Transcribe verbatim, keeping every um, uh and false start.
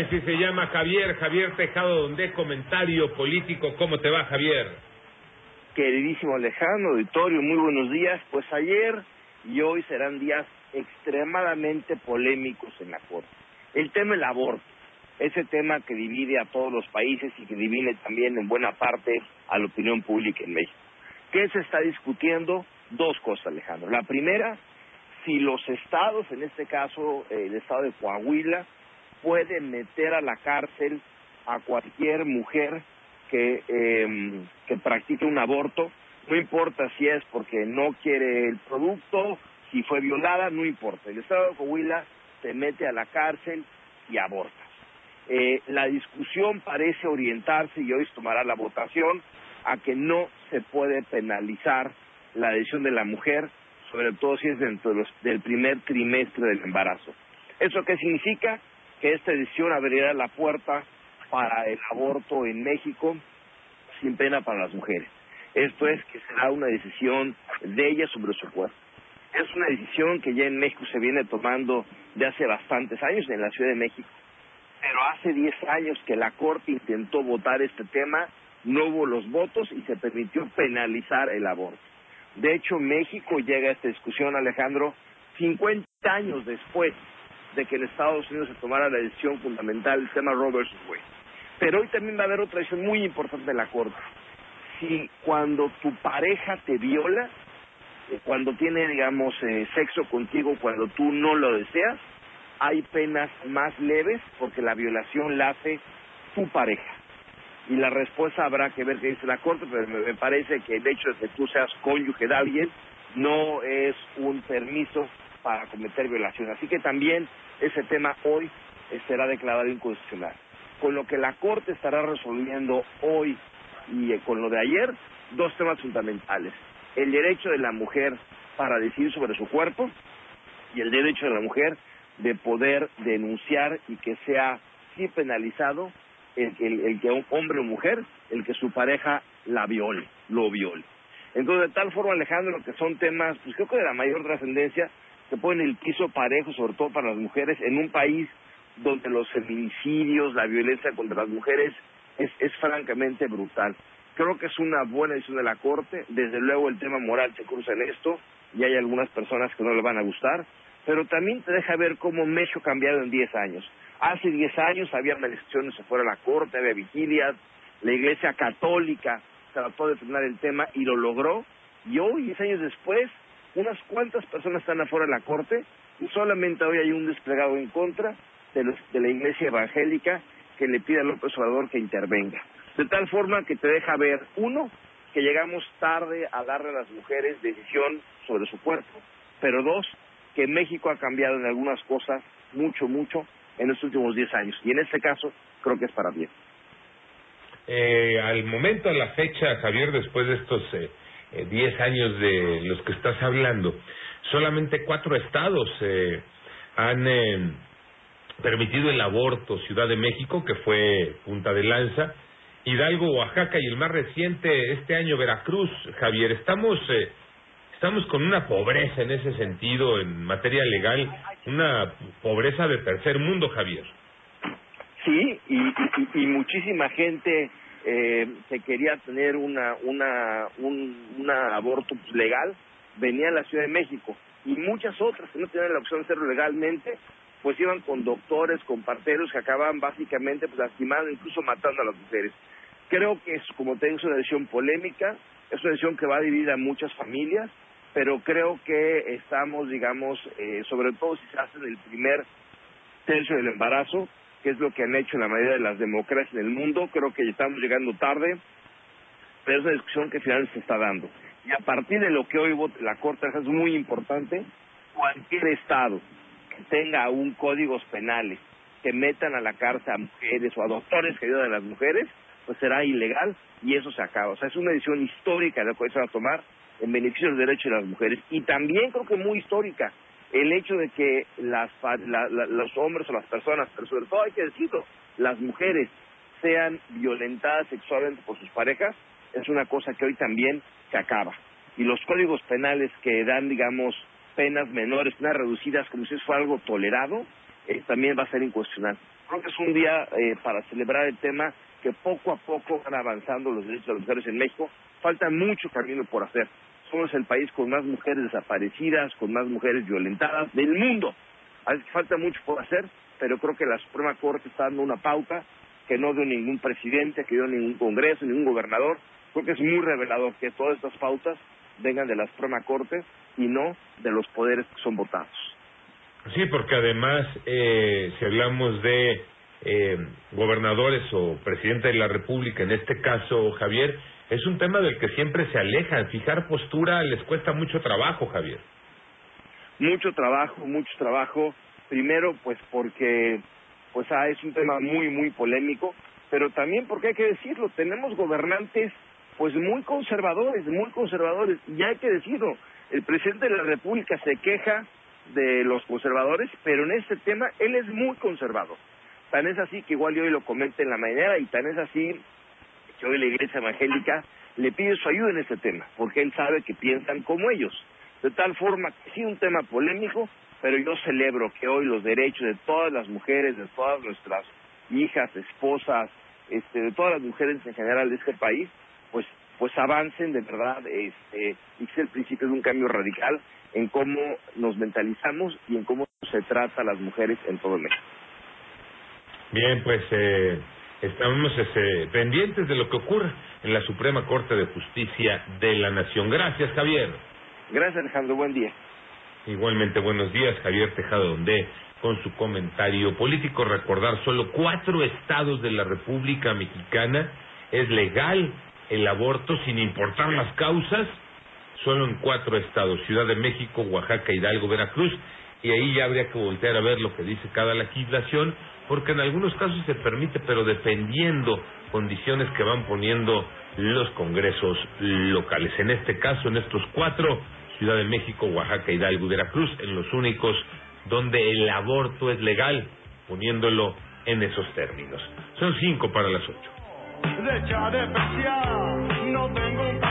Pues sí, se llama Javier, Javier Tejado Donde, comentario político. ¿Cómo te va, Javier? Queridísimo Alejandro, auditorio, muy buenos días. Pues ayer y hoy serán días extremadamente polémicos en la Corte. El tema del aborto, ese tema que divide a todos los países y que divide también en buena parte a la opinión pública en México. ¿Qué se está discutiendo? Dos cosas, Alejandro. La primera, si los estados, en este caso eh, el estado de Coahuila, pueden meter a la cárcel a cualquier mujer que eh, que practique un aborto, no importa si es porque no quiere el producto, si fue violada, no importa. El estado de Coahuila te mete a la cárcel y aborta. Eh, la discusión parece orientarse, y hoy se tomará la votación, a que no se puede penalizar la decisión de la mujer, sobre todo si es dentro de los, del primer trimestre del embarazo. ¿Eso qué significa? Que esta decisión abrirá la puerta para el aborto en México sin pena para las mujeres. Esto es que será una decisión de ellas sobre su cuerpo. Es una decisión que ya en México se viene tomando de hace bastantes años en la Ciudad de México, pero hace diez años que la Corte intentó votar este tema, no hubo los votos y se permitió penalizar el aborto. De hecho, México llega a esta discusión, Alejandro, cincuenta años después de que en Estados Unidos se tomara la decisión fundamental, el tema Roe versus Wade. Pero hoy también va a haber otra decisión muy importante de la Corte. Si cuando tu pareja te viola, eh, cuando tiene, digamos, eh, sexo contigo, cuando tú no lo deseas, hay penas más leves porque la violación la hace tu pareja. Y la respuesta habrá que ver qué dice la Corte, pero me, me parece que el hecho de que tú seas cónyuge de alguien no es un permiso para cometer violación. Así que también ese tema hoy será declarado inconstitucional. Con lo que la Corte estará resolviendo hoy y eh, con lo de ayer, dos temas fundamentales. El derecho de la mujer para decidir sobre su cuerpo y el derecho de la mujer de poder denunciar y que sea sí penalizado el, el, el que un hombre o mujer, el que su pareja la viole, lo viole. Entonces, de tal forma, Alejandro, que son temas, pues creo que de la mayor trascendencia, que ponen el piso parejo, sobre todo para las mujeres, en un país donde los feminicidios, la violencia contra las mujeres es, es francamente brutal. Creo que es una buena decisión de la Corte. Desde luego el tema moral se cruza en esto y hay algunas personas que no le van a gustar, pero también te deja ver cómo México ha cambiado en diez años. Hace diez años había manifestaciones afuera de la Corte, había vigilias, la Iglesia Católica trató de frenar el tema y lo logró, y hoy, diez años después, unas cuantas personas están afuera de la Corte y solamente hoy hay un desplegado en contra de, los, de la Iglesia Evangélica que le pide a López Obrador que intervenga. De tal forma que te deja ver, uno, que llegamos tarde a darle a las mujeres decisión sobre su cuerpo, pero dos, que México ha cambiado en algunas cosas mucho, mucho en los últimos diez años. Y en este caso, creo que es para bien. Eh, al momento, a la fecha, Javier, después de estos eh, eh, diez años de los que estás hablando, solamente cuatro estados eh, han eh, permitido el aborto. Ciudad de México, que fue punta de lanza, Hidalgo, Oaxaca y el más reciente este año, Veracruz. Javier, estamos eh, estamos con una pobreza en ese sentido, en materia legal, una pobreza de tercer mundo, Javier. Sí, y, y, y muchísima gente eh, que quería tener una una un una aborto legal venía a la Ciudad de México, y muchas otras que no tenían la opción de hacerlo legalmente, pues iban con doctores, con parteros que acababan básicamente pues lastimando, incluso matando a las mujeres. Creo que es, como te digo, es una decisión polémica, es una decisión que va a dividir a muchas familias, pero creo que estamos, digamos, eh, sobre todo si se hace en el primer tercio del embarazo, que es lo que han hecho en la mayoría de las democracias en el mundo, creo que estamos llegando tarde, pero es una discusión que finalmente se está dando. Y a partir de lo que hoy vote la Corte, es muy importante, cualquier estado que tenga aún códigos penales que metan a la cárcel a mujeres o a doctores que ayudan a las mujeres, pues será ilegal y eso se acaba. O sea, es una decisión histórica la que se va a tomar en beneficio del derecho de las mujeres. Y también creo que muy histórica el hecho de que las la, la, los hombres o las personas, pero sobre todo hay que decirlo, las mujeres sean violentadas sexualmente por sus parejas, es una cosa que hoy también se acaba. Y los códigos penales que dan, digamos, penas menores, penas reducidas, como si eso fuera algo tolerado, eh, también va a ser incuestionable. Creo que es un día eh, para celebrar el tema que poco a poco van avanzando los derechos de las mujeres en México. Falta mucho camino por hacer. Somos el país con más mujeres desaparecidas, con más mujeres violentadas del mundo. Así que falta mucho por hacer, pero creo que la Suprema Corte está dando una pauta que no dio ningún presidente, que dio ningún congreso, ningún gobernador. Creo que es muy revelador que todas estas pautas vengan de la Suprema Corte y no de los poderes que son votados. Sí, porque además, eh, si hablamos de eh, gobernadores o presidente de la República, en este caso, Javier, es un tema del que siempre se alejan. Fijar postura les cuesta mucho trabajo, Javier. Mucho trabajo, mucho trabajo. Primero, pues porque pues ah, es un tema muy, muy polémico, pero también porque hay que decirlo, tenemos gobernantes pues muy conservadores, muy conservadores, y hay que decirlo, el presidente de la República se queja de los conservadores, pero en este tema él es muy conservador. Tan es así que igual yo hoy lo comenté en la mañana, y tan es así que hoy la Iglesia Evangélica le pide su ayuda en este tema, porque él sabe que piensan como ellos. De tal forma que sí, un tema polémico, pero yo celebro que hoy los derechos de todas las mujeres, de todas nuestras hijas, esposas, este, de todas las mujeres en general de este país, pues pues avancen de verdad, este, y que es el principio de un cambio radical en cómo nos mentalizamos y en cómo se trata a las mujeres en todo México. Bien, pues eh, estamos este, pendientes de lo que ocurre en la Suprema Corte de Justicia de la Nación. Gracias, Javier. Gracias, Alejandro. Buen día. Igualmente, buenos días, Javier Tejada Ondé, con su comentario político. Recordar, solo cuatro estados de la República Mexicana es legal el aborto sin importar las causas. Solo en cuatro estados: Ciudad de México, Oaxaca, Hidalgo, Veracruz. Y ahí ya habría que voltear a ver lo que dice cada legislación, porque en algunos casos se permite, pero dependiendo condiciones que van poniendo los congresos locales. En este caso, en estos cuatro, Ciudad de México, Oaxaca, Hidalgo y Veracruz, en los únicos donde el aborto es legal, poniéndolo en esos términos. Son cinco para las ocho.